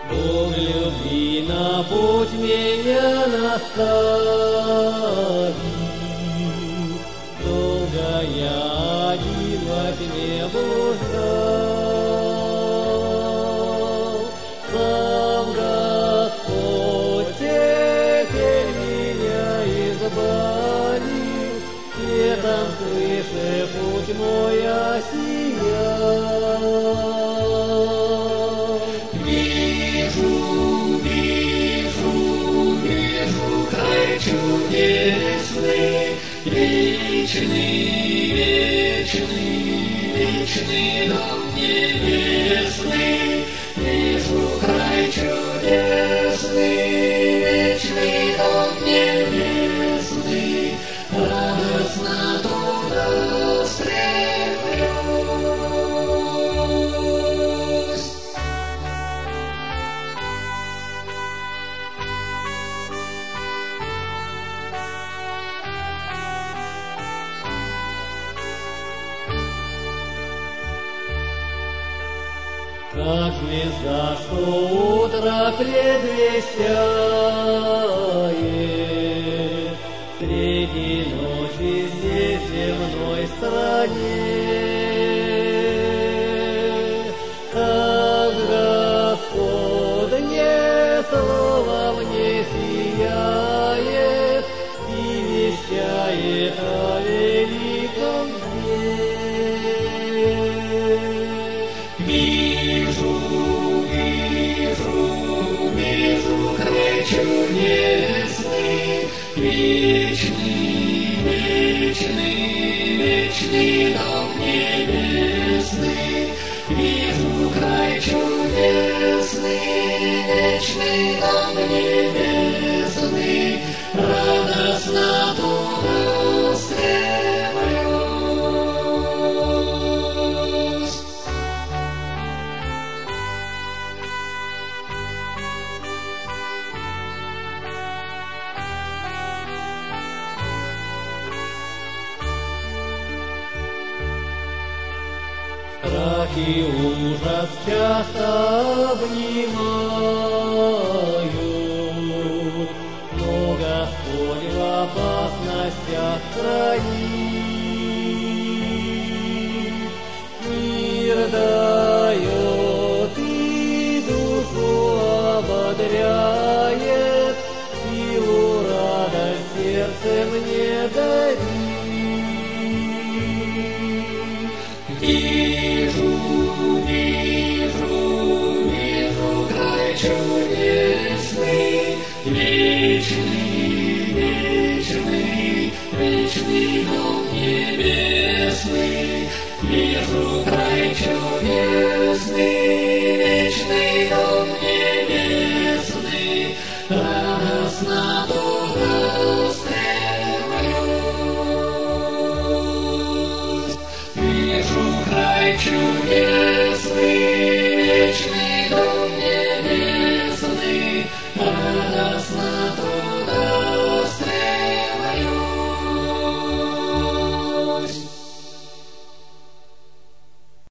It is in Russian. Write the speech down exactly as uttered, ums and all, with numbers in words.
Бог любви на путь меня наставил. Долго я один во тьме блуждал. Сам Господь теперь меня избавил, светом свыше путь мой осиял. Вижу, вижу, вижу край чудесный, вечный, вечный, вечный дом небесный. Вижу край чудесный, вечный дом небесный. Радостно туда стремлюсь. Как звезда, что утро предвещает, среди ночи здесь, в земной стране. Так Господне слово мне сияет и вещает о великом дне. Вижу, вижу, вижу край чудесный, вечный, вечный, вечный дом небесный. Вижу край чудесный, вечный дом небесный. Радостно туда стремлюсь. Страх и ужас часто обнимают, но Господь в опасностях хранит. Мир дает и душу ободряет, силу, радость сердце мне дарит. Вижу, вижу, вижу край чудесный,